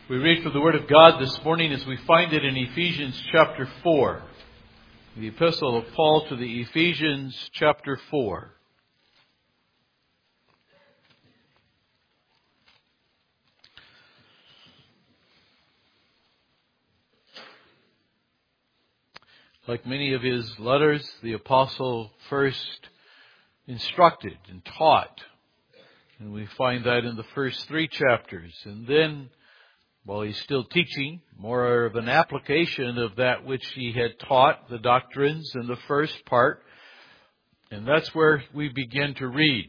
We read from the Word of God this morning as we find it in Ephesians chapter 4. The epistle of Paul to the Ephesians chapter 4. Like many of his letters, the apostle first instructed and taught. And we find that in the first 3 chapters. And then, while he's still teaching, more of an application of that which he had taught, the doctrines in the first part. And that's where we begin to read.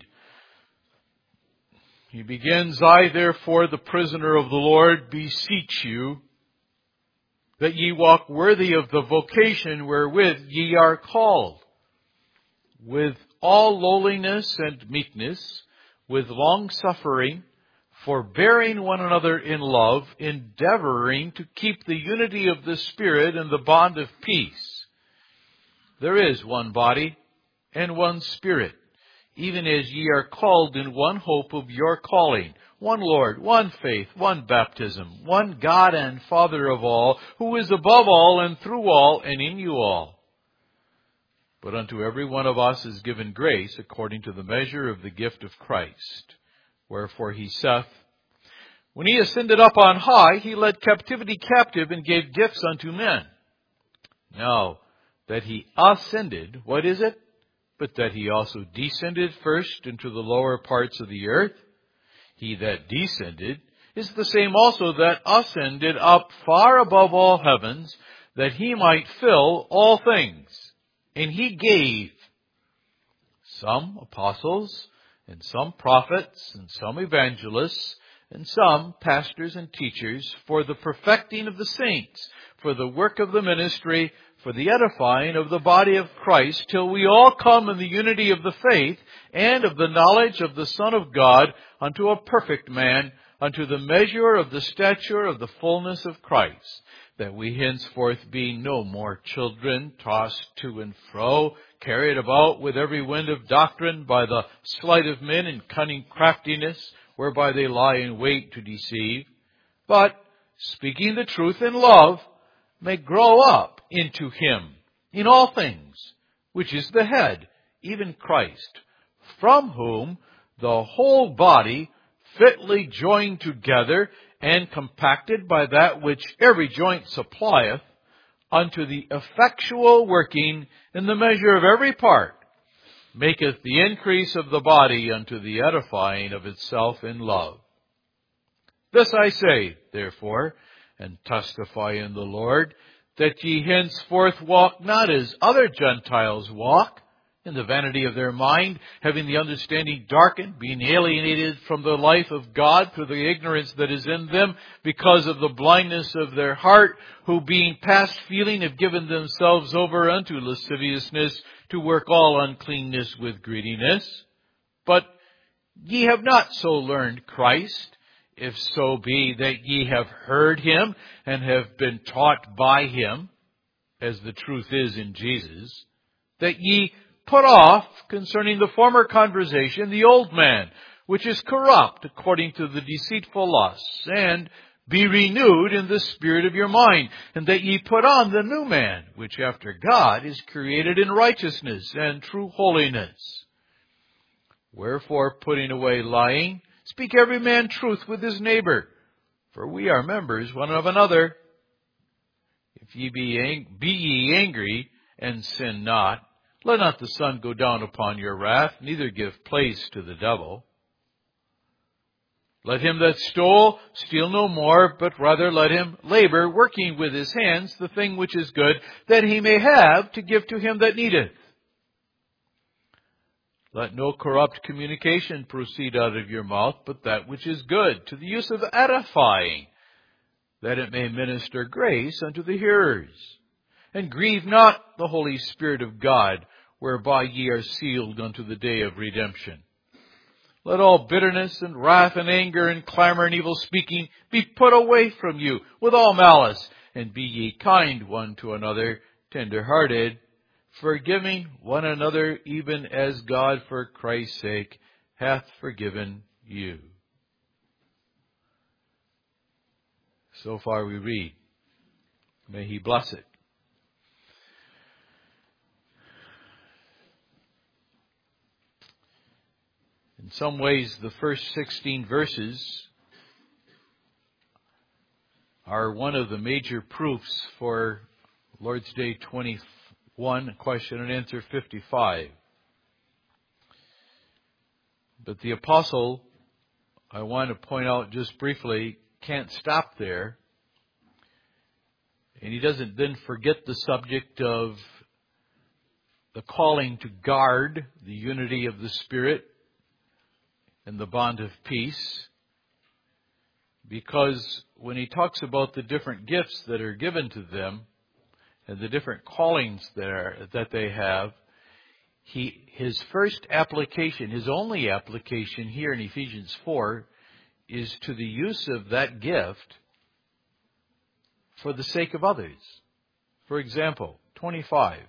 He begins, I therefore, the prisoner of the Lord, beseech you, that ye walk worthy of the vocation wherewith ye are called, with all lowliness and meekness, with long-suffering, forbearing one another in love, endeavoring to keep the unity of the Spirit in the bond of peace. There is one body and one Spirit, even as ye are called in one hope of your calling, one Lord, one faith, one baptism, one God and Father of all, who is above all and through all and in you all. But unto every one of us is given grace according to the measure of the gift of Christ. Wherefore he saith, when he ascended up on high, he led captivity captive and gave gifts unto men. Now that he ascended, what is it? But that he also descended first into the lower parts of the earth. He that descended is the same also that ascended up far above all heavens, that he might fill all things. And he gave some apostles, and some prophets, and some evangelists, and some pastors and teachers, for the perfecting of the saints, for the work of the ministry, for the edifying of the body of Christ, till we all come in the unity of the faith and of the knowledge of the Son of God, unto a perfect man, unto the measure of the stature of the fullness of Christ, that we henceforth be no more children, tossed to and fro, carried about with every wind of doctrine by the sleight of men and cunning craftiness, whereby they lie in wait to deceive, but, speaking the truth in love, may grow up into him in all things, which is the head, even Christ, from whom the whole body, fitly joined together and compacted by that which every joint supplieth, unto the effectual working in the measure of every part, maketh the increase of the body unto the edifying of itself in love. This I say, therefore, and testify in the Lord, that ye henceforth walk not as other Gentiles walk, in the vanity of their mind, having the understanding darkened, being alienated from the life of God through the ignorance that is in them, because of the blindness of their heart, who being past feeling have given themselves over unto lasciviousness, to work all uncleanness with greediness. But ye have not so learned Christ, if so be that ye have heard him, and have been taught by him, as the truth is in Jesus, that ye put off, concerning the former conversation, the old man, which is corrupt according to the deceitful lusts, and be renewed in the spirit of your mind, and that ye put on the new man, which after God is created in righteousness and true holiness. Wherefore, putting away lying, speak every man truth with his neighbor, for we are members one of another. If ye be ye angry, and sin not, let not the sun go down upon your wrath, neither give place to the devil. Let him that stole steal no more, but rather let him labor, working with his hands the thing which is good, that he may have to give to him that needeth. Let no corrupt communication proceed out of your mouth, but that which is good, to the use of edifying, that it may minister grace unto the hearers. And grieve not the Holy Spirit of God, whereby ye are sealed unto the day of redemption. Let all bitterness and wrath and anger and clamor and evil speaking be put away from you with all malice, and be ye kind one to another, tender-hearted, forgiving one another, even as God for Christ's sake hath forgiven you. So far we read. May He bless it. In some ways, the first 16 verses are one of the major proofs for Lord's Day 21, question and answer 55. But the apostle, I want to point out just briefly, can't stop there. And he doesn't then forget the subject of the calling to guard the unity of the Spirit and the bond of peace. Because when he talks about the different gifts that are given to them and the different callings that they have, his first application, his only application here in Ephesians 4, is to the use of that gift for the sake of others. For example, 25.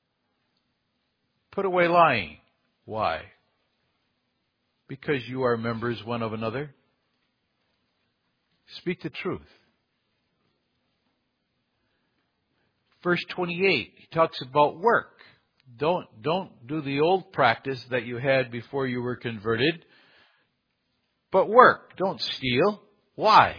Put away lying. Why? Because you are members one of another. Speak the truth. Verse 28, he talks about work. Don't do the old practice that you had before you were converted, but work. Don't steal. Why?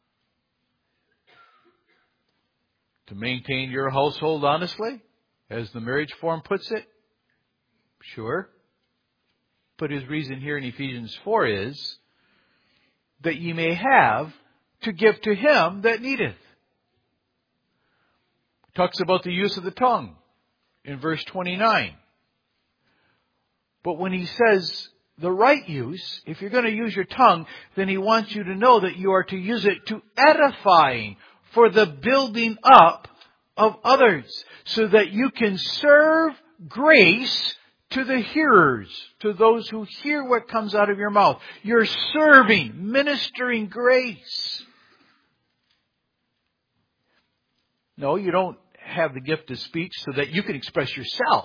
To maintain your household honestly, as the marriage form puts it? Sure. But his reason here in Ephesians 4 is that ye may have to give to him that needeth. Talks about the use of the tongue in verse 29. But when he says the right use, if you're going to use your tongue, then he wants you to know that you are to use it to edifying, for the building up of others, so that you can serve grace to the hearers, to those who hear what comes out of your mouth. You're serving, ministering grace. No, you don't have the gift of speech so that you can express yourself.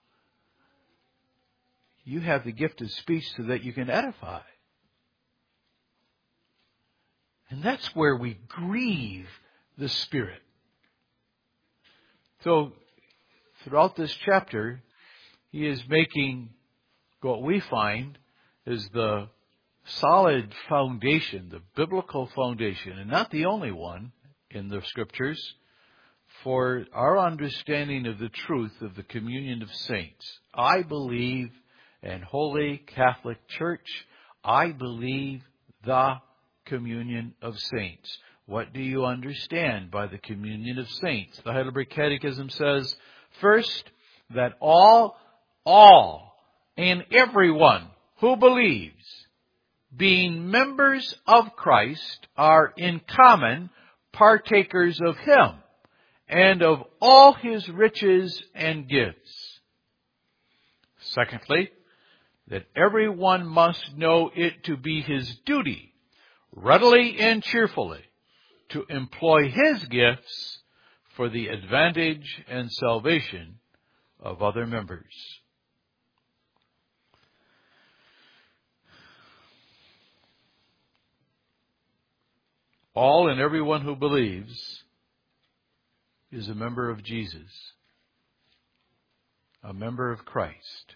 You have the gift of speech so that you can edify. And that's where we grieve the Spirit. So, throughout this chapter, he is making what we find is the solid foundation, the biblical foundation, and not the only one in the Scriptures, for our understanding of the truth of the communion of saints. I believe in Holy Catholic Church. I believe the communion of saints. What do you understand by the communion of saints? The Heidelberg Catechism says, first, that all and everyone who believes, being members of Christ, are in common partakers of Him and of all His riches and gifts. Secondly, that everyone must know it to be his duty, readily and cheerfully, to employ his gifts for the advantage and salvation of other members. All and everyone who believes is a member of Jesus, a member of Christ,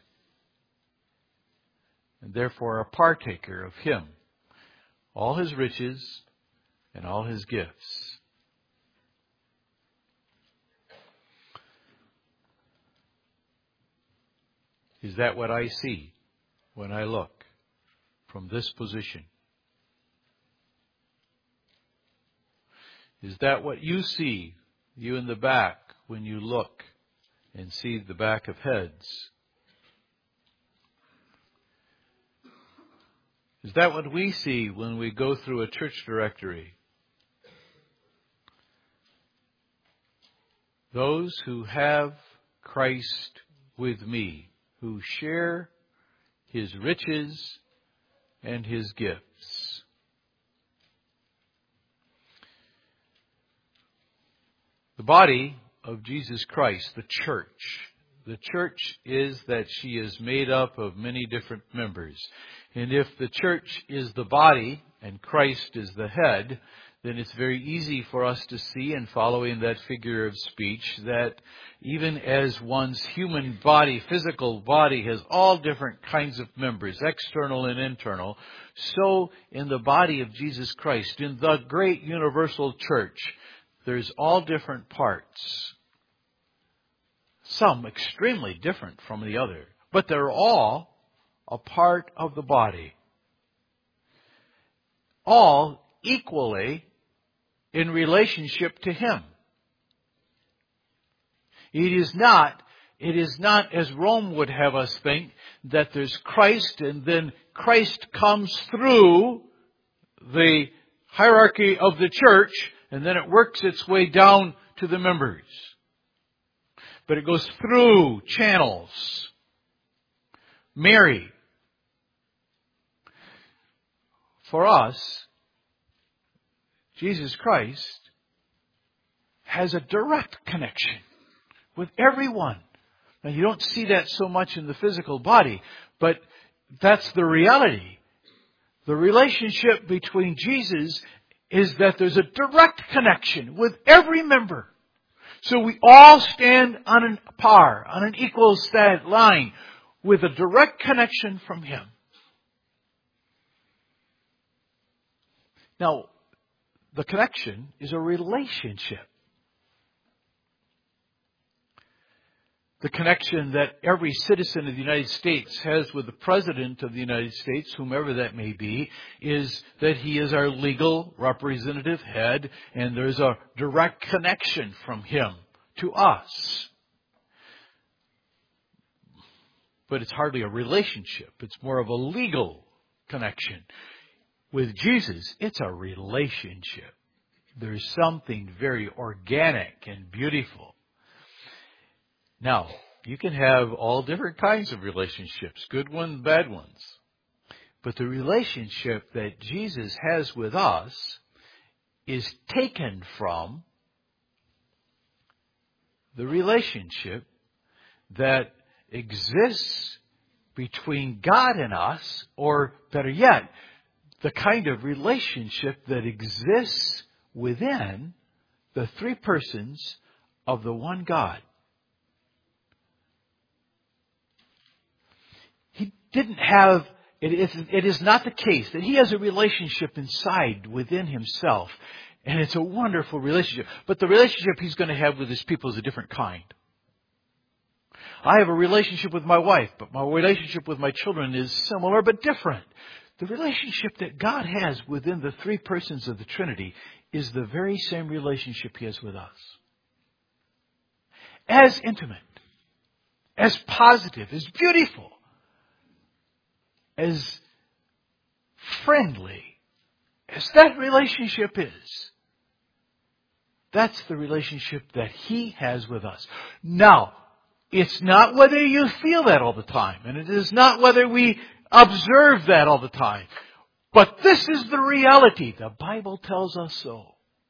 and therefore a partaker of Him, all His riches and all His gifts. Is that what I see when I look from this position? Is that what you see, you in the back, when you look and see the back of heads? Is that what we see when we go through a church directory? Those who have Christ with me, who share His riches and His gifts. The body of Jesus Christ, the church. The church is that she is made up of many different members. And if the church is the body and Christ is the head, then it's very easy for us to see, in following that figure of speech, that even as one's human body, physical body, has all different kinds of members, external and internal, so in the body of Jesus Christ, in the great universal church, there's all different parts. Some extremely different from the other, but they're all a part of the body. All equally in relationship to Him. It is not, as Rome would have us think, that there's Christ and then Christ comes through the hierarchy of the church and then it works its way down to the members. But it goes through channels. Mary, for us, Jesus Christ has a direct connection with everyone. Now, you don't see that so much in the physical body, but that's the reality. The relationship between Jesus is that there's a direct connection with every member. So we all stand on a par, on an equal line, with a direct connection from Him. Now, the connection is a relationship. The connection that every citizen of the United States has with the President of the United States, whomever that may be, is that he is our legal representative head, and there's a direct connection from him to us. But it's hardly a relationship. It's more of a legal connection. With Jesus, it's a relationship. There's something very organic and beautiful. Now, you can have all different kinds of relationships, good ones, bad ones. But the relationship that Jesus has with us is taken from the relationship that exists between God and us, or better yet, the kind of relationship that exists within the three persons of the one God. He didn't have, it is not the case that He has a relationship inside within Himself. And it's a wonderful relationship. But the relationship He's going to have with His people is a different kind. I have a relationship with my wife, but my relationship with my children is similar but different. The relationship that God has within the three persons of the Trinity is the very same relationship He has with us. As intimate, as positive, as beautiful, as friendly as that relationship is, that's the relationship that He has with us. Now, it's not whether you feel that all the time, and it is not whether we observe that all the time. But this is the reality. The Bible tells us so.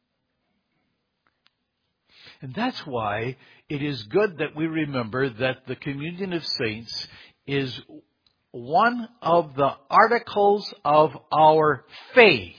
And that's why it is good that we remember that the communion of saints is one of the articles of our faith.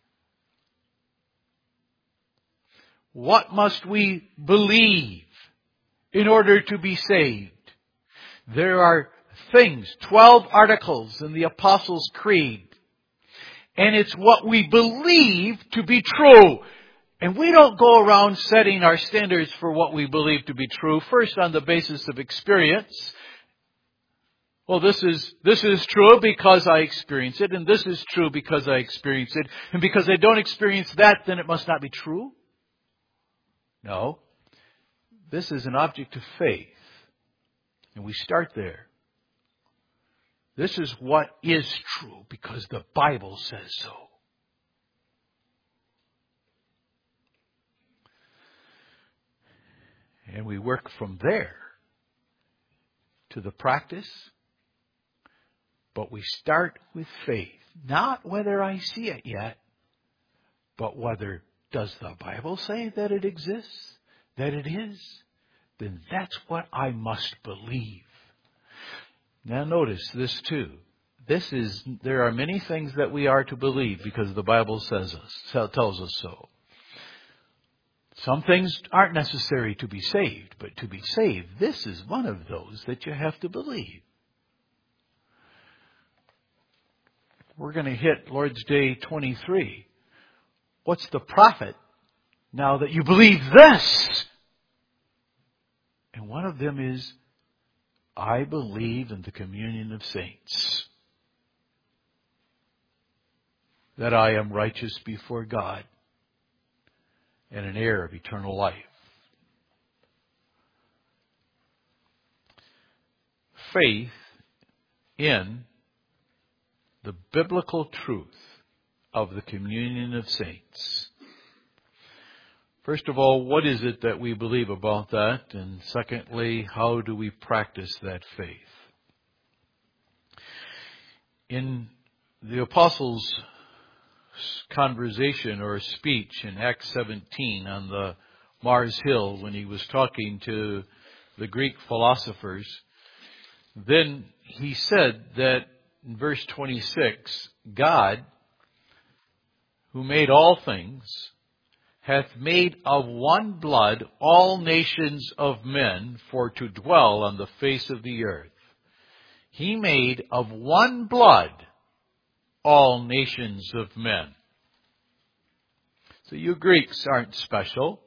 What must we believe in order to be saved? There are things, 12 articles in the Apostles' Creed. And it's what we believe to be true. And we don't go around setting our standards for what we believe to be true, first on the basis of experience. Well, this is true because I experience it, and this is true because I experience it. And because I don't experience that, then it must not be true? No. This is an object of faith. And we start there. This is what is true because the Bible says so. And we work from there to the practice. But we start with faith. Not whether I see it yet, but whether does the Bible say that it exists, that it is? Then that's what I must believe. Now notice this too. there are many things that we are to believe because the Bible tells us so. Some things aren't necessary to be saved, but to be saved, this is one of those that you have to believe. We're going to hit Lord's Day 23. What's the profit now that you believe this? And one of them is, I believe in the communion of saints, that I am righteous before God and an heir of eternal life. Faith in the biblical truth of the communion of saints. First of all, what is it that we believe about that? And secondly, how do we practice that faith? In the Apostles' conversation or speech in Acts 17 on the Mars Hill when he was talking to the Greek philosophers, then he said that in verse 26, God, who made all things, hath made of one blood all nations of men for to dwell on the face of the earth. He made of one blood all nations of men. So you Greeks aren't special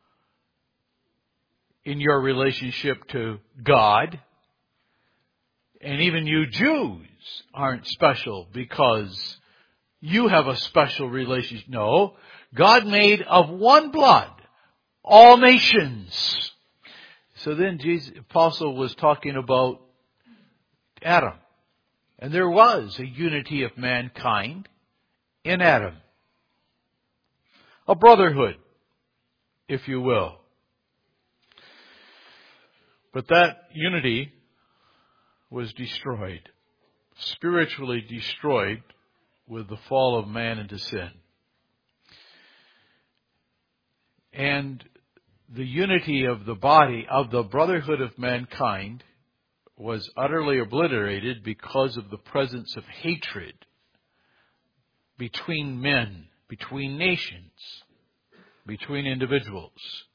in your relationship to God. And even you Jews aren't special because you have a special relationship. No, God made of one blood all nations. So then the apostle was talking about Adam. And there was a unity of mankind in Adam. A brotherhood, if you will. But that unity was destroyed, spiritually destroyed with the fall of man into sin. And the unity of the body, of the brotherhood of mankind, was utterly obliterated because of the presence of hatred between men, between nations, between individuals.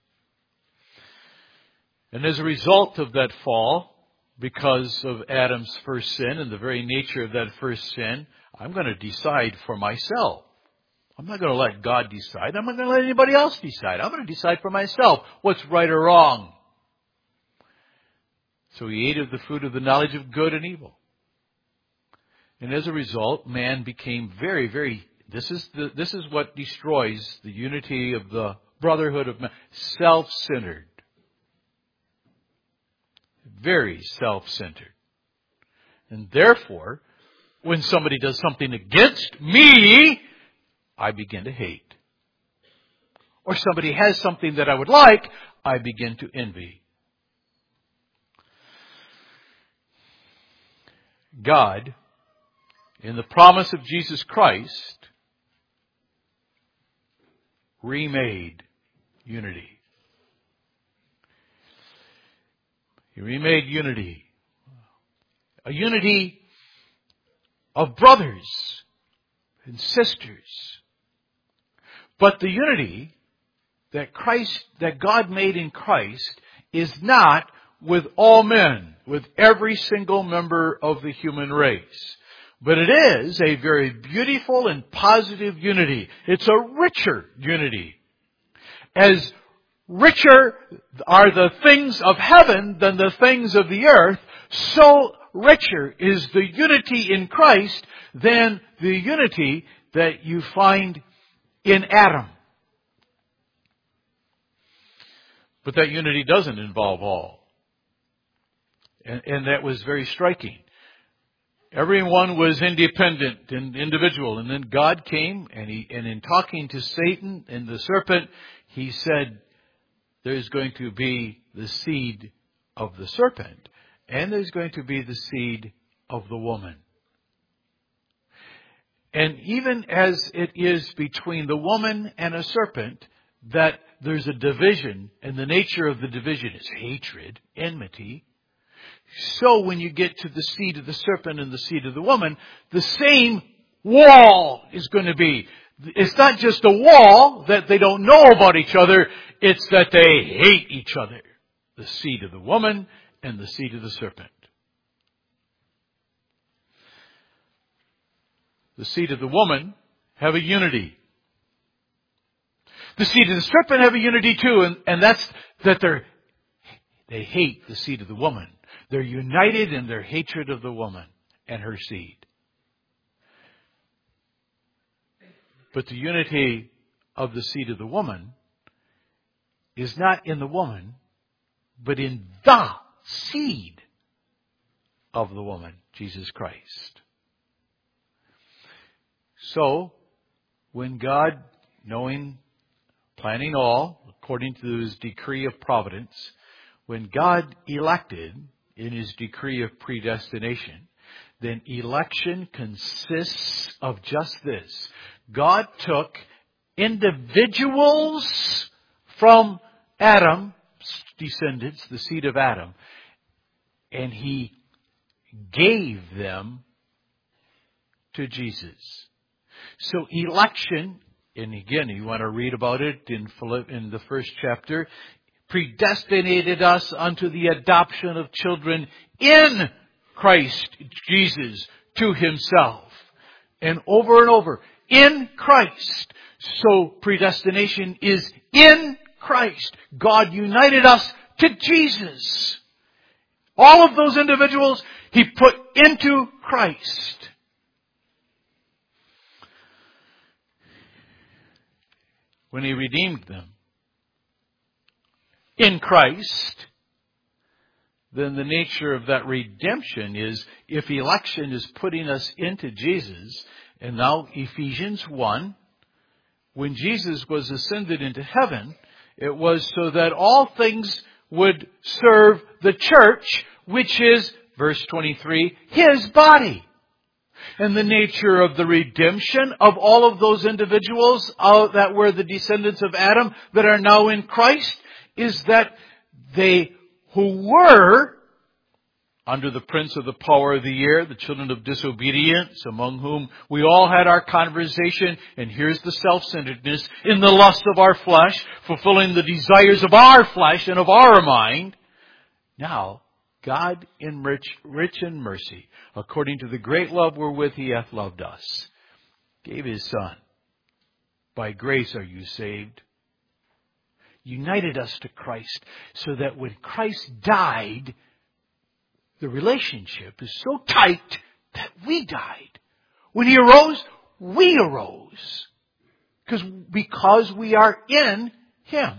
And as a result of that fall, because of Adam's first sin and the very nature of that first sin, I'm going to decide for myself. I'm not going to let God decide. I'm not going to let anybody else decide. I'm going to decide for myself what's right or wrong. So he ate of the fruit of the knowledge of good and evil. And as a result, man became very, very, this is what destroys the unity of the brotherhood of man. Self-centered. Very self-centered. And therefore, when somebody does something against me, I begin to hate. Or somebody has something that I would like, I begin to envy. God, in the promise of Jesus Christ, remade unity. He remade unity. A unity of brothers and sisters. But the unity that God made in Christ is not with all men, with every single member of the human race. But it is a very beautiful and positive unity. It's a richer unity. As richer are the things of heaven than the things of the earth, so richer is the unity in Christ than the unity that you find in Adam. But that unity doesn't involve all. And that was very striking. Everyone was independent and individual. And then God came and in talking to Satan and the serpent, he said, there's going to be the seed of the serpent. And there's going to be the seed of the woman. And even as it is between the woman and a serpent, that there's a division, and the nature of the division is hatred, enmity. So when you get to the seed of the serpent and the seed of the woman, the same wall is going to be. It's not just a wall that they don't know about each other. It's that they hate each other. The seed of the woman and the seed of the serpent. The seed of the woman have a unity. The seed of the serpent have a unity too, and that's that they hate the seed of the woman. They're united in their hatred of the woman and her seed. But the unity of the seed of the woman is not in the woman, but in the seed of the woman, Jesus Christ. So, when God, planning all, according to His decree of providence, when God elected in His decree of predestination, then election consists of just this. God took individuals from Adam's descendants, the seed of Adam, and He gave them to Jesus. So election, and again, you want to read about it in the first chapter, predestinated us unto the adoption of children in Christ Jesus to Himself. And over, in Christ. So predestination is in Christ. God united us to Jesus. All of those individuals He put into Christ. When He redeemed them in Christ, then the nature of that redemption is, if election is putting us into Jesus, and now Ephesians 1, when Jesus was ascended into heaven, it was so that all things would serve the church, which is, verse 23, His body. And the nature of the redemption of all of those individuals that were the descendants of Adam that are now in Christ is that they who were under the prince of the power of the air, the children of disobedience, among whom we all had our conversation, and here's the self-centeredness, in the lust of our flesh, fulfilling the desires of our flesh and of our mind. Now, God, in rich in mercy, according to the great love wherewith He hath loved us, gave His Son. By grace are you saved. United us to Christ, so that when Christ died, the relationship is so tight that we died. When He arose, we arose. Because we are in Him.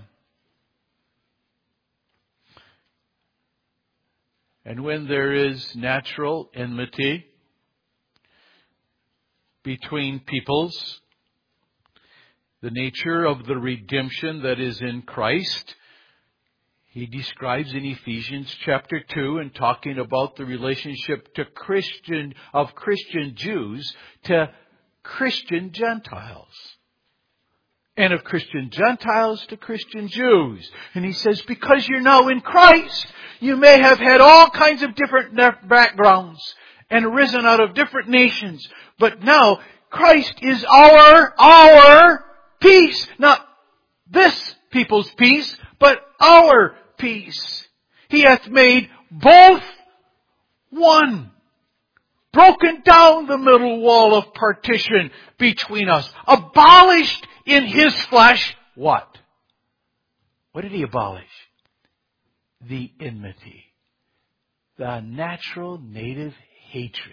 And when there is natural enmity between peoples, the nature of the redemption that is in Christ, He describes in Ephesians chapter 2, and talking about the relationship to Christian Jews to Christian Gentiles. And of Christian Gentiles to Christian Jews. And He says, because you're now in Christ, you may have had all kinds of different backgrounds and arisen out of different nations. But now, Christ is our peace. Not this people's peace, but our peace. He hath made both one. Broken down the middle wall of partition between us. Abolished in His flesh what? What did He abolish? The enmity. The natural native hatred.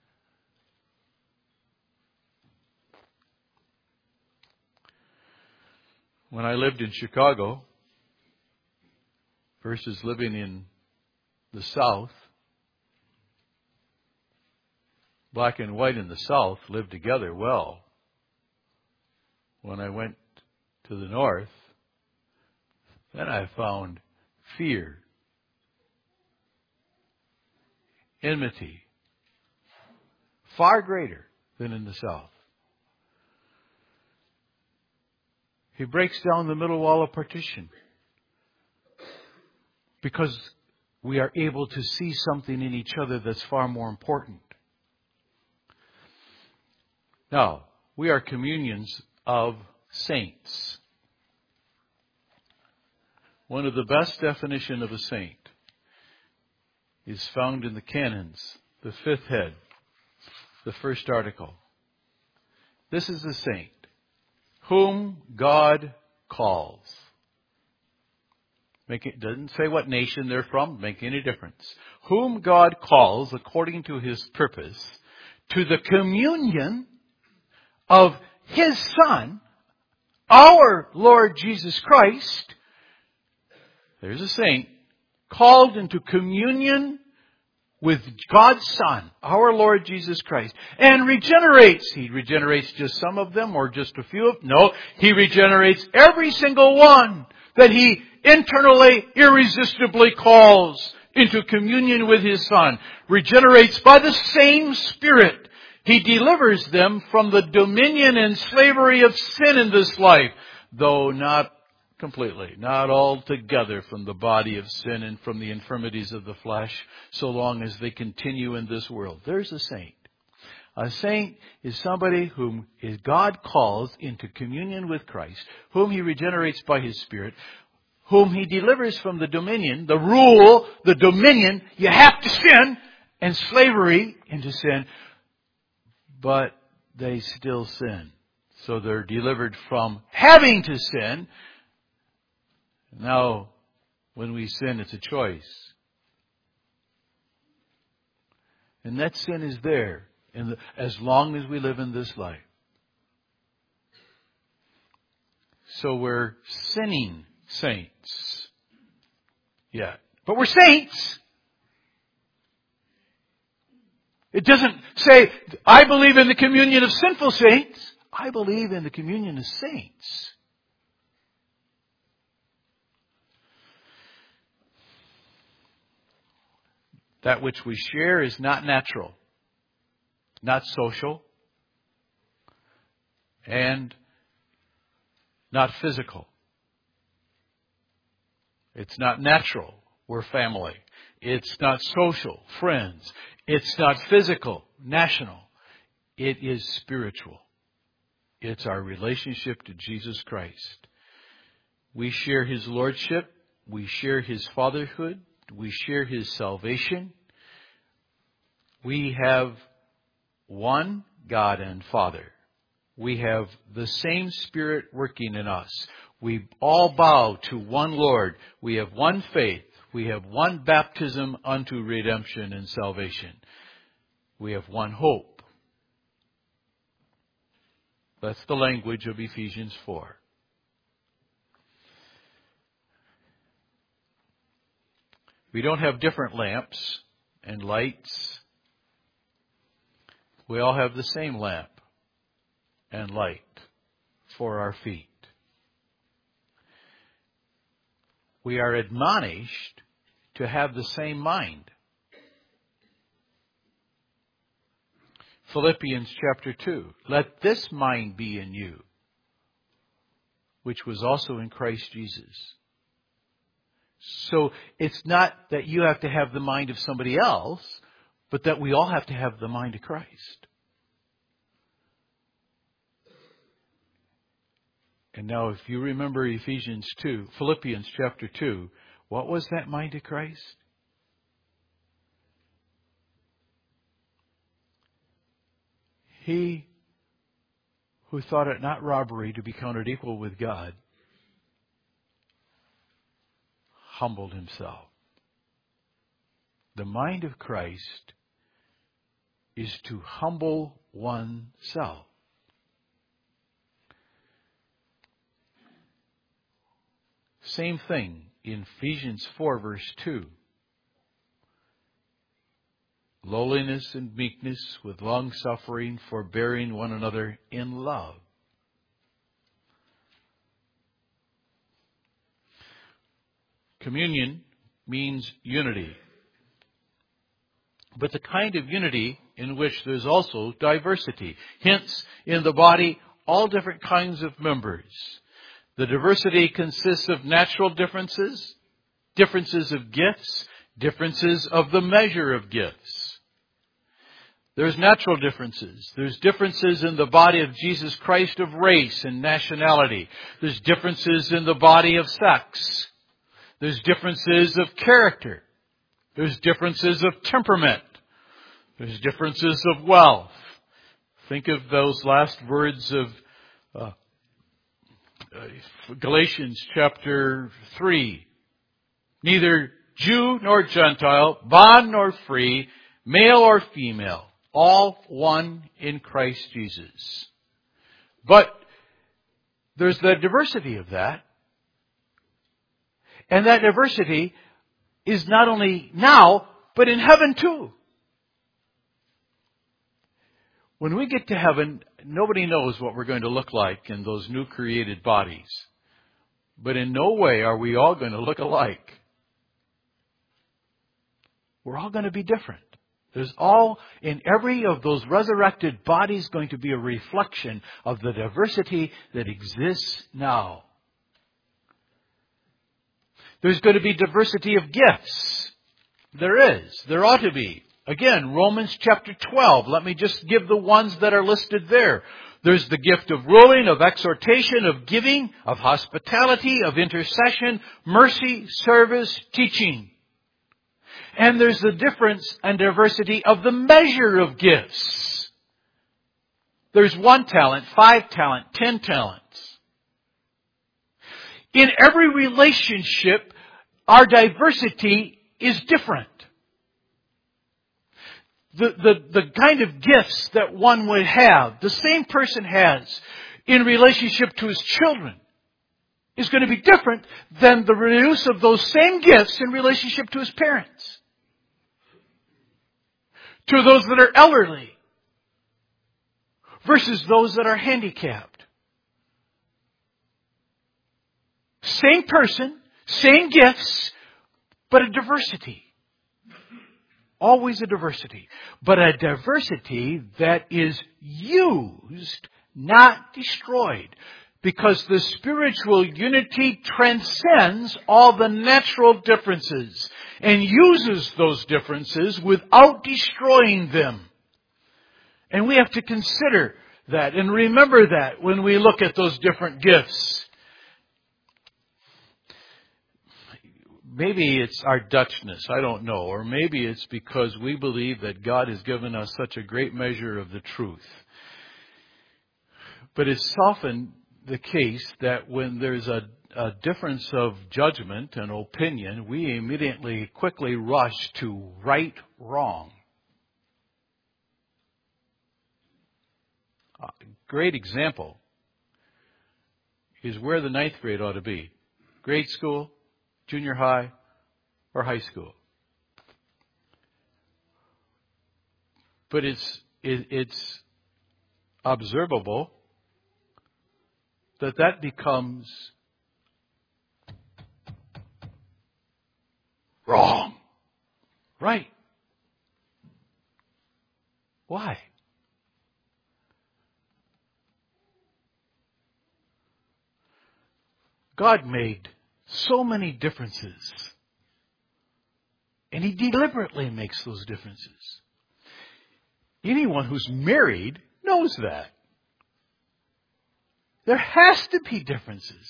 When I lived in Chicago versus living in the South, black and white in the South lived together well. When I went to the North, then I found fear, enmity, far greater than in the South. He breaks down the middle wall of partition because we are able to see something in each other that's far more important. Now, we are communions of saints. One of the best definitions of a saint is found in the canons, the fifth head, the first article. This is a saint, whom God calls. It doesn't say what nation they're from, make any difference. Whom God calls, according to His purpose, to the communion of His Son, our Lord Jesus Christ. There's a saint called into communion with God's Son, our Lord Jesus Christ, and regenerates. He regenerates just some of them or just a few of them. No, He regenerates every single one that He internally, irresistibly calls into communion with His Son. Regenerates by the same Spirit. He delivers them from the dominion and slavery of sin in this life, though not completely, not altogether from the body of sin and from the infirmities of the flesh, so long as they continue in this world. There's a saint. A saint is somebody whom God calls into communion with Christ, whom He regenerates by His Spirit, whom He delivers from the dominion, the rule, the dominion, you have to sin, and slavery into sin, but they still sin. So they're delivered from having to sin. Now, when we sin, it's a choice. And that sin is there as long as we live in this life. So we're sinning saints. Yeah. But we're saints. It doesn't say, I believe in the communion of sinful saints. I believe in the communion of saints. That which we share is not natural, not social, and not physical. It's not natural, we're family. It's not social, friends. It's not physical, national. It is spiritual. It's our relationship to Jesus Christ. We share His lordship. We share His fatherhood. We share His salvation. We have one God and Father. We have the same Spirit working in us. We all bow to one Lord. We have one faith. We have one baptism unto redemption and salvation. We have one hope. That's the language of Ephesians 4. We don't have different lamps and lights. We all have the same lamp and light for our feet. We are admonished to have the same mind. Philippians chapter 2. Let this mind be in you, which was also in Christ Jesus. So it's not that you have to have the mind of somebody else, but that we all have to have the mind of Christ. And now if you remember Philippians chapter 2, what was that mind of Christ? He who thought it not robbery to be counted equal with God humbled Himself. The mind of Christ is to humble oneself. Same thing in Ephesians 4 verse 2. Lowliness and meekness with long suffering, forbearing one another in love. Communion means unity. But the kind of unity in which there's also diversity. Hence, in the body, all different kinds of members. The diversity consists of natural differences, differences of gifts, differences of the measure of gifts. There's natural differences. There's differences in the body of Jesus Christ of race and nationality. There's differences in the body of sex. There's differences of character. There's differences of temperament. There's differences of wealth. Think of those last words of Galatians chapter 3. Neither Jew nor Gentile, bond nor free, male or female, all one in Christ Jesus. But there's the diversity of that. And that diversity is not only now, but in heaven too. When we get to heaven, nobody knows what we're going to look like in those new created bodies. But in no way are we all going to look alike. We're all going to be different. There's all, in every of those resurrected bodies, going to be a reflection of the diversity that exists now. There's going to be diversity of gifts. There is. There ought to be. Again, Romans chapter 12. Let me just give the ones that are listed there. There's the gift of ruling, of exhortation, of giving, of hospitality, of intercession, mercy, service, teaching. And there's the difference and diversity of the measure of gifts. There's 1 talent, 5 talent, 10 talents. In every relationship, our diversity is different. The kind of gifts that one would have, the same person has in relationship to his children, is going to be different than the use of those same gifts in relationship to his parents. To those that are elderly versus those that are handicapped. Same person, same gifts, but a diversity. Always a diversity. But a diversity that is used, not destroyed. Because the spiritual unity transcends all the natural differences and uses those differences without destroying them. And we have to consider that and remember that when we look at those different gifts. Maybe it's our Dutchness, I don't know. Or maybe it's because we believe that God has given us such a great measure of the truth. But it's often the case that when there's a difference of judgment and opinion, we immediately quickly rush to right wrong. A great example is where the 9th grade ought to be. Grade school, junior high, or high school. But it's observable that becomes wrong. Right. Why? God made so many differences. And He deliberately makes those differences. Anyone who's married knows that. There has to be differences.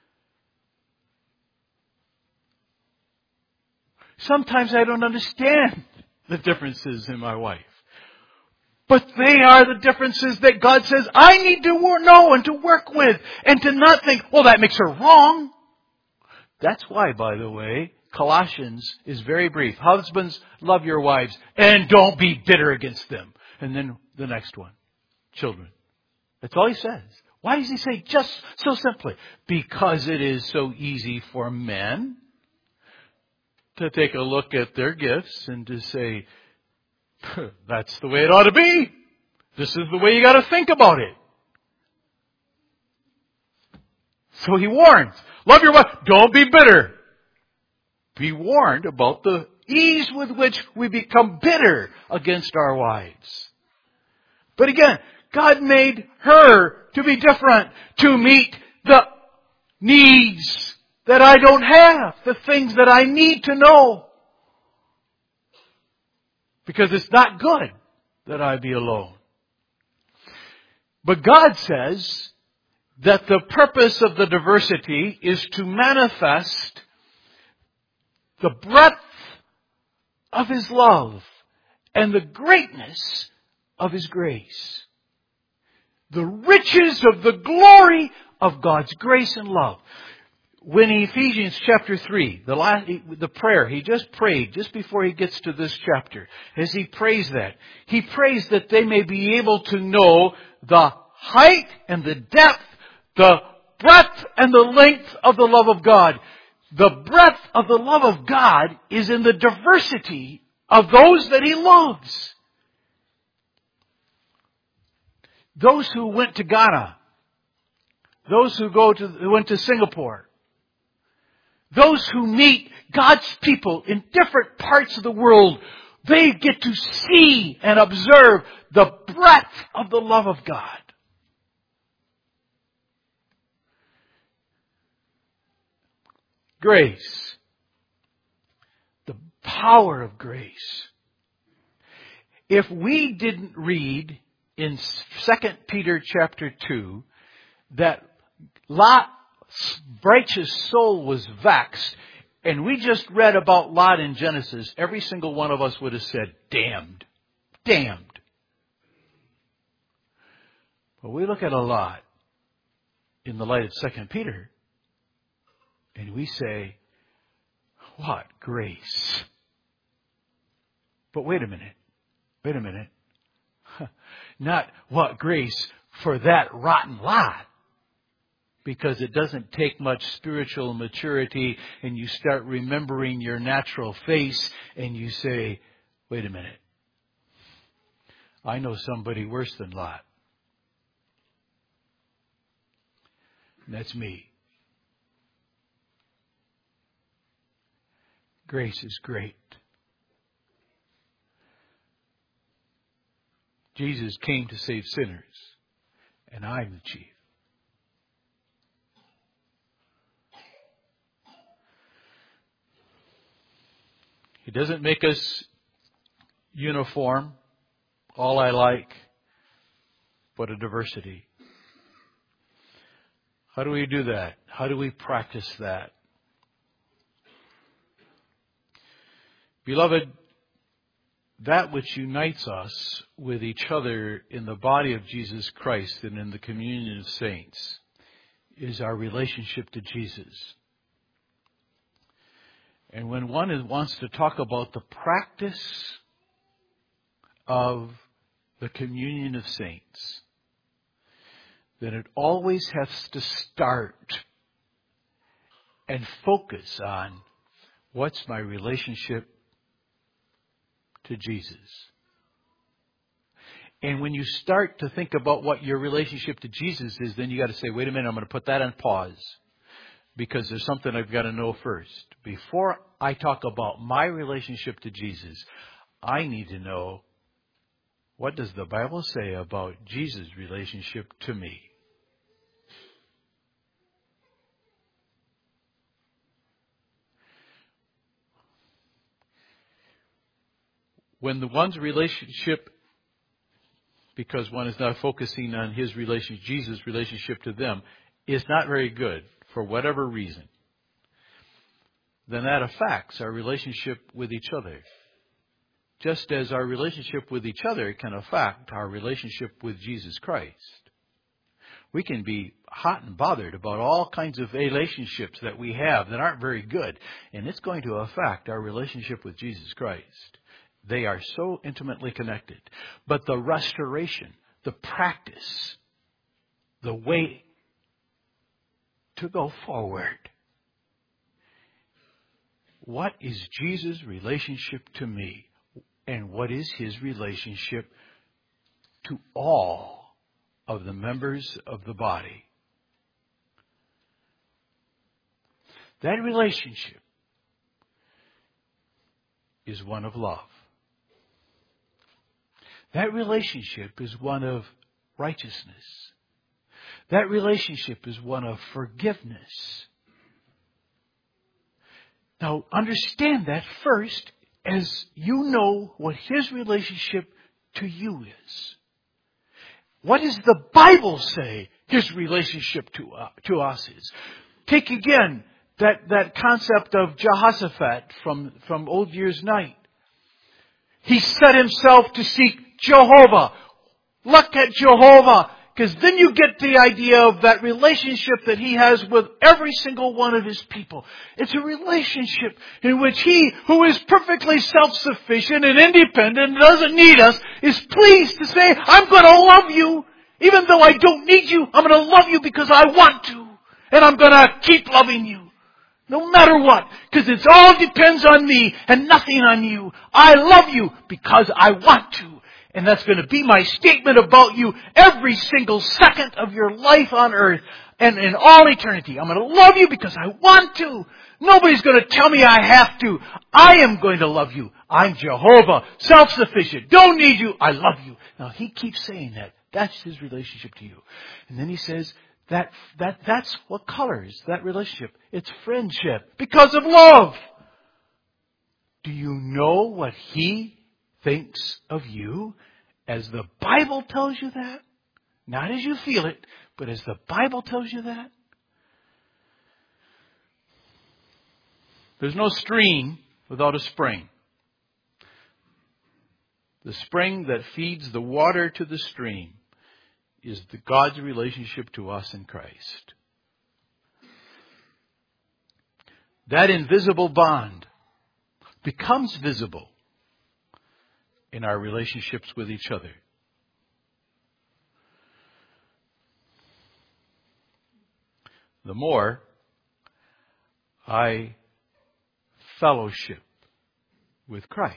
Sometimes I don't understand the differences in my wife. But they are the differences that God says I need to know and to work with. And to not think, well, that makes her wrong. That's why, by the way, Colossians is very brief. Husbands, love your wives and don't be bitter against them. And then the next one, children. That's all he says. Why does he say just so simply? Because it is so easy for men to take a look at their gifts and to say, that's the way it ought to be. This is the way you got to think about it. So he warns, love your wife, don't be bitter. Be warned about the ease with which we become bitter against our wives. But again, God made her to be different, to meet the needs that I don't have, the things that I need to know. Because it's not good that I be alone. But God says that the purpose of the diversity is to manifest the breadth of His love and the greatness of His grace. The riches of the glory of God's grace and love. When Ephesians chapter 3, the prayer he just prayed just before he gets to this chapter, as he prays that they may be able to know the height and the depth, the breadth and the length of the love of God. The breadth of the love of God is in the diversity of those that He loves. Those who went to Ghana, those who went to Singapore, those who meet God's people in different parts of the world, they get to see and observe the breadth of the love of God. Grace. The power of grace. If we didn't read in 2 Peter chapter 2 that Lot's righteous soul was vexed, and we just read about Lot in Genesis, every single one of us would have said, damned. Damned. But we look at a Lot in the light of 2 Peter, and we say, what grace. But wait a minute. Not what grace for that rotten Lot. Because it doesn't take much spiritual maturity, and you start remembering your natural face and you say, wait a minute. I know somebody worse than Lot. And that's me. Grace is great. Jesus came to save sinners, and I'm the chief. He doesn't make us uniform, all I like, but a diversity. How do we do that? How do we practice that? Beloved, that which unites us with each other in the body of Jesus Christ and in the communion of saints is our relationship to Jesus. And when one wants to talk about the practice of the communion of saints, then it always has to start and focus on what's my relationship to Jesus. And when you start to think about what your relationship to Jesus is, then you got to say, wait a minute, I'm going to put that on pause. Because there's something I've got to know first. Before I talk about my relationship to Jesus, I need to know, what does the Bible say about Jesus' relationship to me? When the one's relationship, because one is not focusing on his relationship, Jesus' relationship to them, is not very good, for whatever reason, then that affects our relationship with each other. Just as our relationship with each other can affect our relationship with Jesus Christ. We can be hot and bothered about all kinds of relationships that we have that aren't very good, and it's going to affect our relationship with Jesus Christ. They are so intimately connected. But the restoration, the practice, the way to go forward. What is Jesus' relationship to me? And what is His relationship to all of the members of the body? That relationship is one of love. That relationship is one of righteousness. That relationship is one of forgiveness. Now, understand that first as you know what His relationship to you is. What does the Bible say His relationship to us is? Take again that concept of Jehoshaphat from Old Year's Night. He set himself to seek Jehovah. Look at Jehovah. Because then you get the idea of that relationship that He has with every single one of His people. It's a relationship in which He, who is perfectly self-sufficient and independent and doesn't need us, is pleased to say, I'm going to love you. Even though I don't need you, I'm going to love you because I want to. And I'm going to keep loving you. No matter what. Because it all depends on me and nothing on you. I love you because I want to. And that's going to be my statement about you every single second of your life on earth and in all eternity. I'm going to love you because I want to. Nobody's going to tell me I have to. I am going to love you. I'm Jehovah, self-sufficient, don't need you, I love you. Now He keeps saying that. That's His relationship to you. And then He says that's what colors that relationship. It's friendship because of love. Do you know what He thinks of you as the Bible tells you that? Not as you feel it, but as the Bible tells you that? There's no stream without a spring. The spring that feeds the water to the stream is God's relationship to us in Christ. That invisible bond becomes visible in our relationships with each other. The more I fellowship with Christ,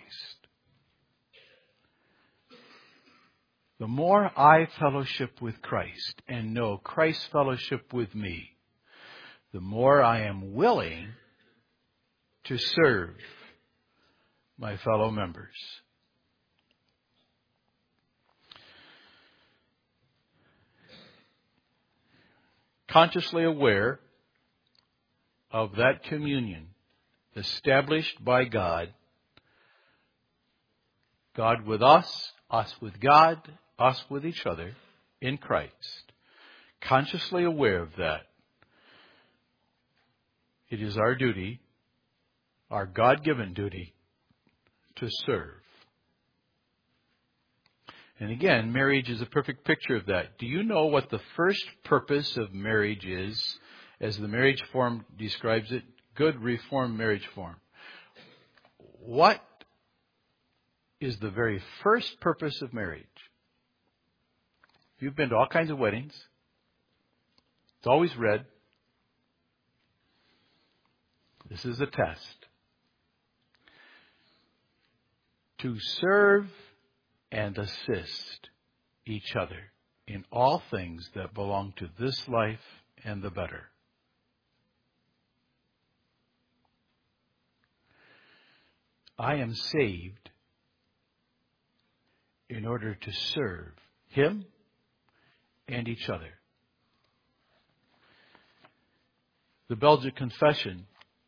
the more I fellowship with Christ and know Christ's fellowship with me, the more I am willing to serve my fellow members. Consciously aware of that communion established by God, God with us with God, us with each other in Christ. Consciously aware of that, it is our duty, our God-given duty, to serve. And again, marriage is a perfect picture of that. Do you know what the first purpose of marriage is, as the marriage form describes it? Good Reformed marriage form. What is the very first purpose of marriage? You've been to all kinds of weddings. It's always read. This is a test. To serve and assist each other in all things that belong to this life and the better. I am saved in order to serve Him and each other. The Belgic Confession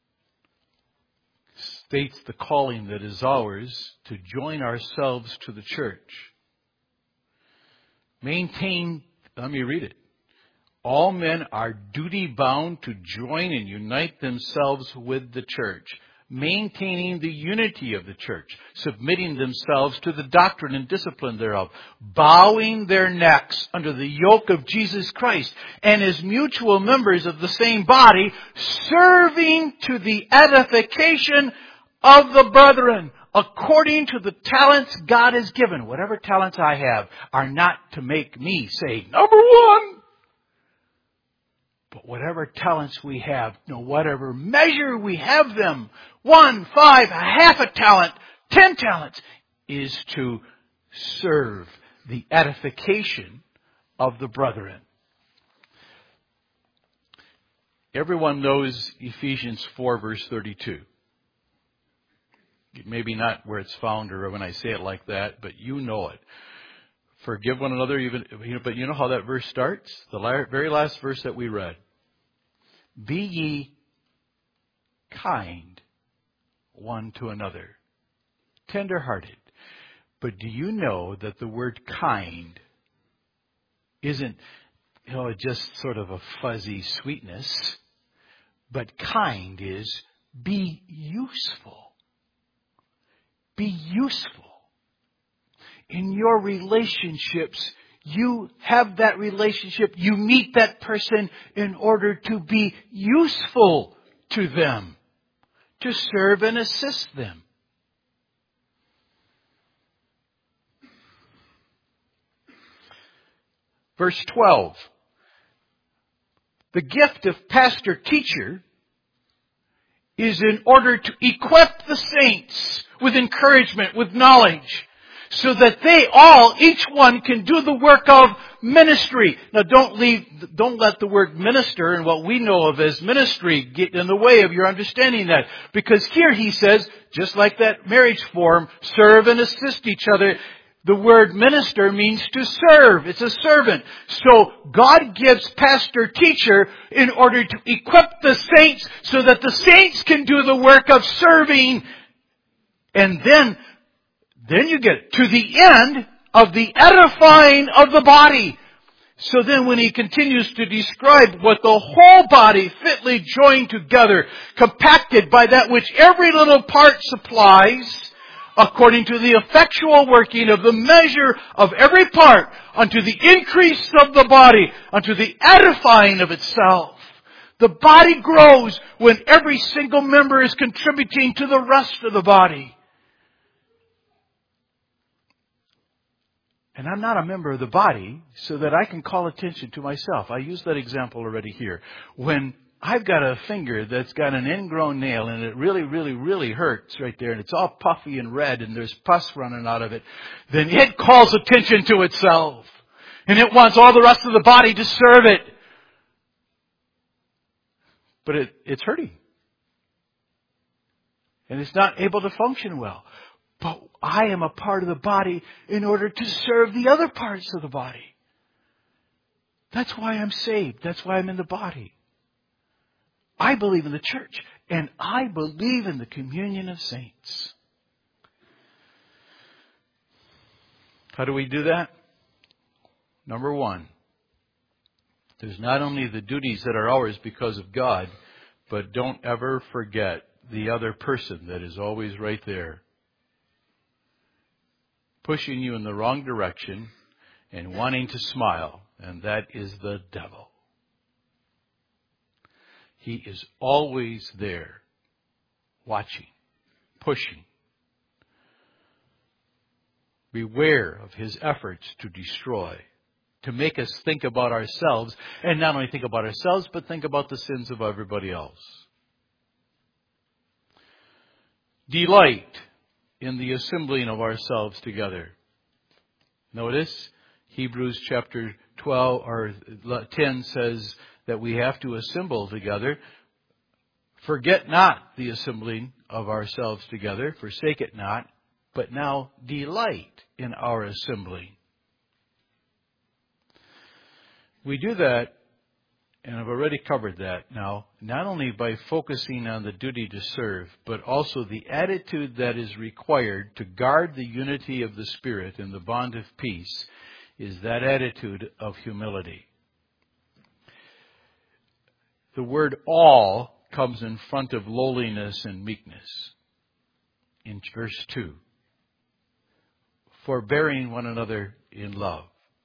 states the calling that is ours to join ourselves to the church. Maintain, let me read it. All men are duty bound to join and unite themselves with the church, maintaining the unity of the church, submitting themselves to the doctrine and discipline thereof, bowing their necks under the yoke of Jesus Christ, and as mutual members of the same body, serving to the edification of the brethren, according to the talents God has given. Whatever talents I have are not to make me say, number one. But whatever talents we have, whatever measure we have them, 1, 5, a half a talent, 10 talents, is to serve the edification of the brethren. Everyone knows Ephesians 4 verse 32. Maybe not where it's found or when I say it like that, but you know it. Forgive one another, but you know how that verse starts? The very last verse that we read. Be ye kind one to another, tender-hearted. But do you know that the word kind isn't, just sort of a fuzzy sweetness, but kind is be useful. Be useful. In your relationships, you have that relationship, you meet that person in order to be useful to them, to serve and assist them. Verse 12. The gift of pastor-teacher is in order to equip the saints with encouragement, with knowledge, so that they all, each one, can do the work of ministry. Now don't let the word minister and what we know of as ministry get in the way of your understanding that. Because here he says, just like that marriage form, serve and assist each other. The word minister means to serve. It's a servant. So God gives pastor-teacher in order to equip the saints so that the saints can do the work of serving. And then you get to the end of the edifying of the body. So then when he continues to describe what the whole body fitly joined together, compacted by that which every little part supplies, according to the effectual working of the measure of every part, unto the increase of the body, unto the edifying of itself. The body grows when every single member is contributing to the rest of the body. And I'm not a member of the body so that I can call attention to myself. I used that example already here. When I've got a finger that's got an ingrown nail and it really, really, really hurts right there and it's all puffy and red and there's pus running out of it, then it calls attention to itself. And it wants all the rest of the body to serve it. But it's hurting. And it's not able to function well. But I am a part of the body in order to serve the other parts of the body. That's why I'm saved. That's why I'm in the body. I believe in the church, and I believe in the communion of saints. How do we do that? Number one, there's not only the duties that are ours because of God, but don't ever forget the other person that is always right there, pushing you in the wrong direction and wanting to smile, and that is the devil. He is always there, watching, pushing. Beware of his efforts to destroy, to make us think about ourselves, and not only think about ourselves, but think about the sins of everybody else. Delight in the assembling of ourselves together. Notice, Hebrews chapter 12 or 10 says that we have to assemble together. Forget not the assembling of ourselves together, forsake it not, but now delight in our assembling. We do that, and I've already covered that now, not only by focusing on the duty to serve, but also the attitude that is required to guard the unity of the Spirit and the bond of peace is that attitude of humility. The word all comes in front of lowliness and meekness in verse 2. Forbearing one another in love.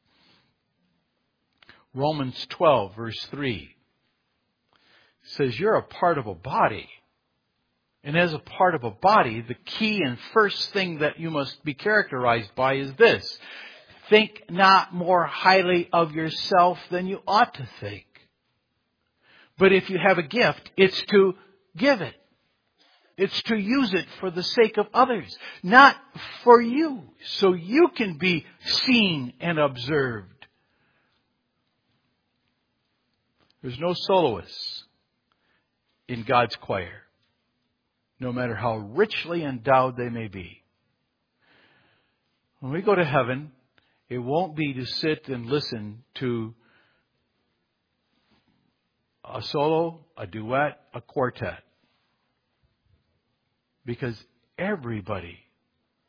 Romans 12, verse 3 says you're a part of a body. And as a part of a body, the key and first thing that you must be characterized by is this. Think not more highly of yourself than you ought to think. But if you have a gift, it's to give it. It's to use it for the sake of others, not for you, so you can be seen and observed. There's no soloists in God's choir, no matter how richly endowed they may be. When we go to heaven, it won't be to sit and listen to a solo, a duet, a quartet. Because everybody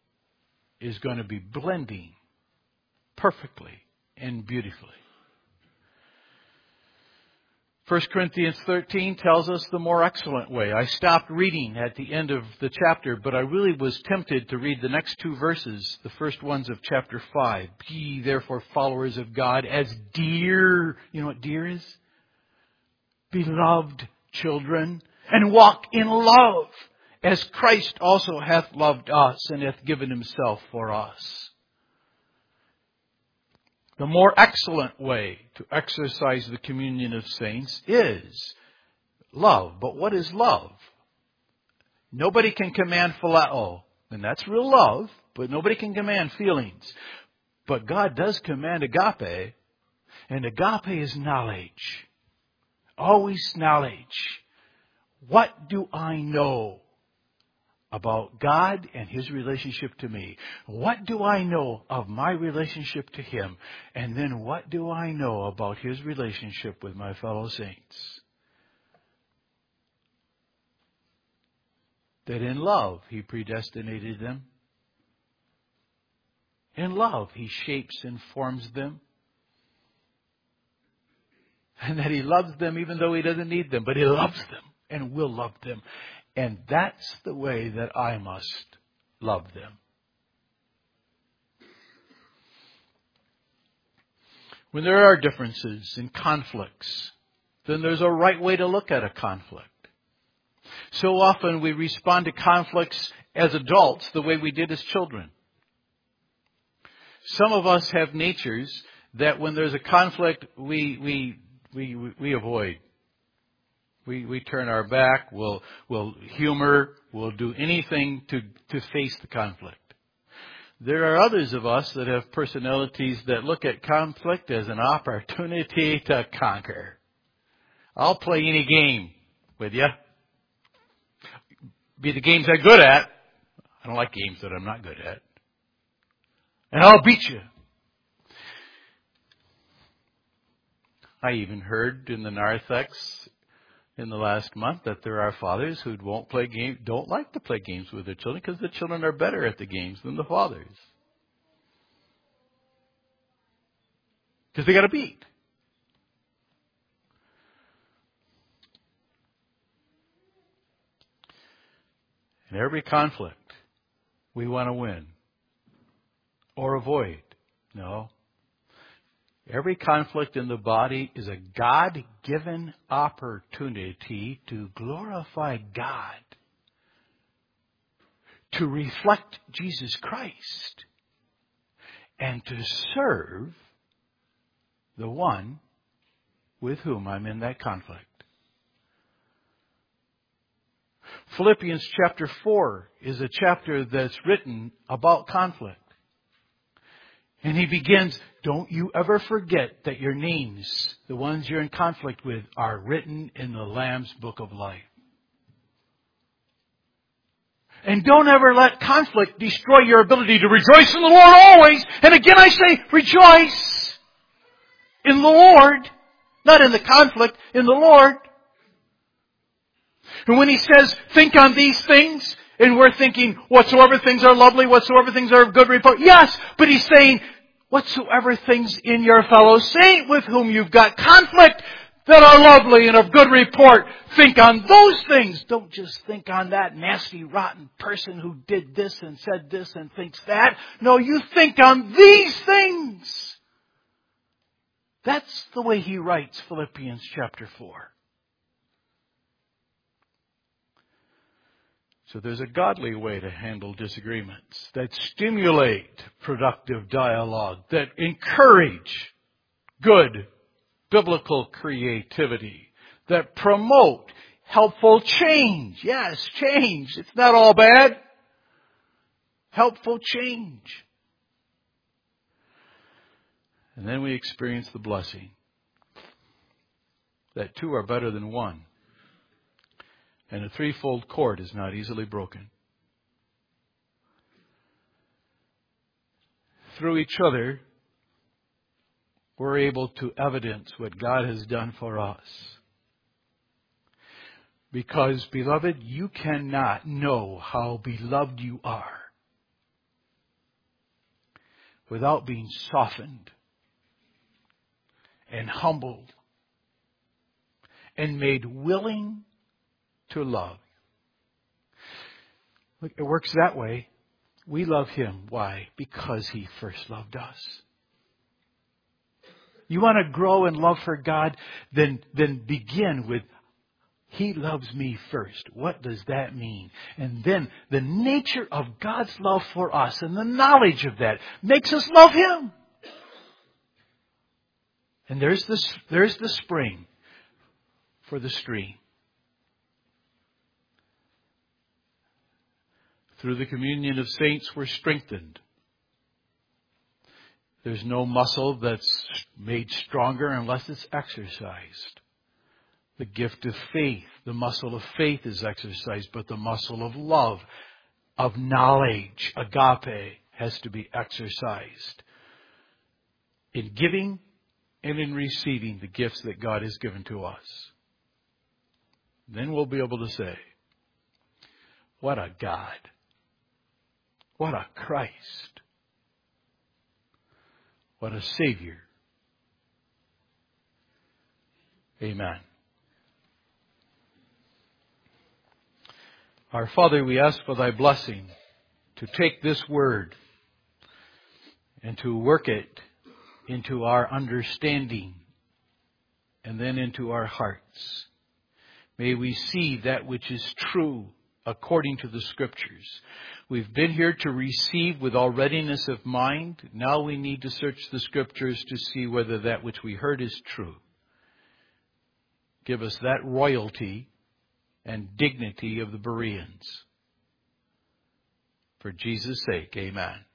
is going to be blending perfectly and beautifully. 1 Corinthians 13 tells us the more excellent way. I stopped reading at the end of the chapter, but I really was tempted to read the next two verses, the first ones of chapter 5. Be ye therefore followers of God as dear, you know what dear is? Beloved children, and walk in love, as Christ also hath loved us and hath given himself for us. The more excellent way to exercise the communion of saints is love. But what is love? Nobody can command phileo, and that's real love, but nobody can command feelings. But God does command agape, and agape is knowledge. Always knowledge. What do I know about God and His relationship to me? What do I know of my relationship to Him? And then what do I know about His relationship with my fellow saints? That in love He predestinated them. In love He shapes and forms them. And that He loves them even though He doesn't need them. But He loves them and will love them. And that's the way that I must love them. When there are differences and conflicts, then there's a right way to look at a conflict. So often we respond to conflicts as adults the way we did as children. Some of us have natures that when there's a conflict, we avoid. We turn our back, we'll humor, we'll do anything to face the conflict. There are others of us that have personalities that look at conflict as an opportunity to conquer. I'll play any game with you. Be the games I'm good at. I don't like games that I'm not good at. And I'll beat you. I even heard in the narthex in the last month that there are fathers who don't like to play games with their children because the children are better at the games than the fathers. Because they got to beat. In every conflict, we want to win or avoid. No. Every conflict in the body is a God-given opportunity to glorify God, to reflect Jesus Christ, and to serve the one with whom I'm in that conflict. Philippians chapter 4 is a chapter that's written about conflict. And he begins, don't you ever forget that your names, the ones you're in conflict with, are written in the Lamb's Book of Life. And don't ever let conflict destroy your ability to rejoice in the Lord always. And again I say, rejoice in the Lord. Not in the conflict, in the Lord. And when he says, think on these things, and we're thinking, whatsoever things are lovely, whatsoever things are of good report. Yes, but he's saying, whatsoever things in your fellow saint with whom you've got conflict that are lovely and of good report, think on those things. Don't just think on that nasty, rotten person who did this and said this and thinks that. No, you think on these things. That's the way he writes Philippians chapter 4. So there's a godly way to handle disagreements that stimulate productive dialogue, that encourage good biblical creativity, that promote helpful change. Yes, change. It's not all bad. Helpful change. And then we experience the blessing that two are better than one. And a threefold cord is not easily broken. Through each other, we're able to evidence what God has done for us. Because, beloved, you cannot know how beloved you are without being softened and humbled and made willing to love. Look, it works that way. We love Him. Why? Because He first loved us. You want to grow in love for God? Then begin with, He loves me first. What does that mean? And then the nature of God's love for us and the knowledge of that makes us love Him. And there's the spring for the stream. Through the communion of saints, we're strengthened. There's no muscle that's made stronger unless it's exercised. The gift of faith, the muscle of faith is exercised, but the muscle of love, of knowledge, agape, has to be exercised in giving and in receiving the gifts that God has given to us. Then we'll be able to say, what a God. What a Christ. What a Savior. Amen. Our Father, we ask for Thy blessing to take this word and to work it into our understanding and then into our hearts. May we see that which is true according to the Scriptures. We've been here to receive with all readiness of mind. Now we need to search the Scriptures to see whether that which we heard is true. Give us that royalty and dignity of the Bereans. For Jesus' sake, amen.